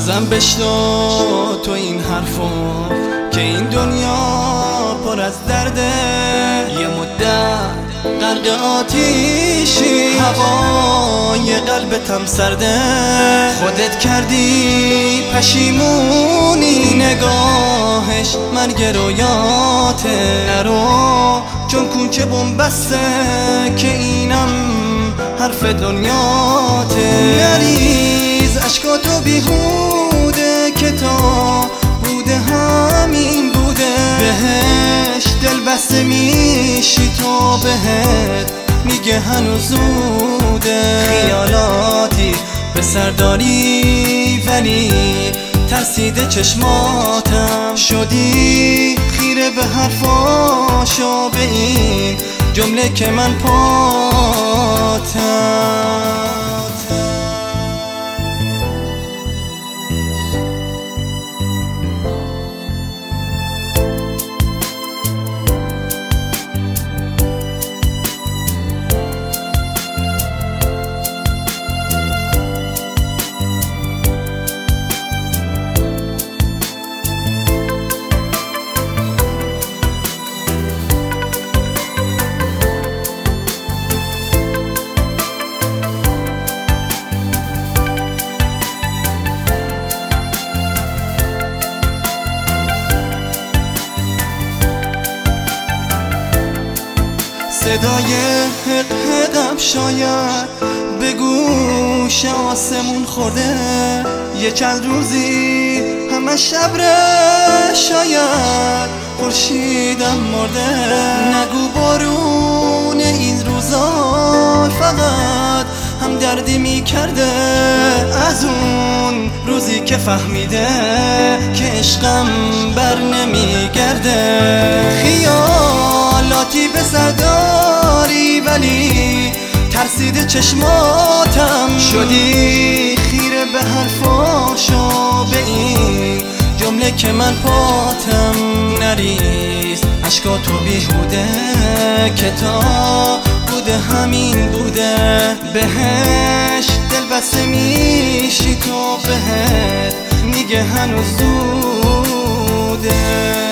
بازم بشنو تو این حرفو که این دنیا پر از درده. یه مدت غرق آتیشی، هوای قلبتم سرده. خودت کردی پشیمونی، نگاهش مرگ رویاته. نرو چون کوچه بمبسته که اینم حرف دنیاته. نریز عشقاتو بیهوده که تا بوده همین بوده. بهش دل بسته میشی تو، بهت میگه هنوز زوده. خیالاتی به سر داری ولی ترسیده چشماتم. شدی خیره به حرفاشو، به این جمله که من پاتم. صدای حق حقم شاید به گوش آسمون خورده. یه چند روزی همه شبره، شاید خورشیدم مرده. نگو بارون این روزا فقط هم دردی میکرده از اون روزی که فهمیده که عشقم بر نمیگرده. خیالاتی به سر داری ولی ترسیده چشماتم. شدی خیره به حرفاشو، به این جمله که من پاتم. نریز عشقاتو بیهوده که تا بوده همین بوده. بهش دل بسته میشی تو، بهت میگه هنوز زوده.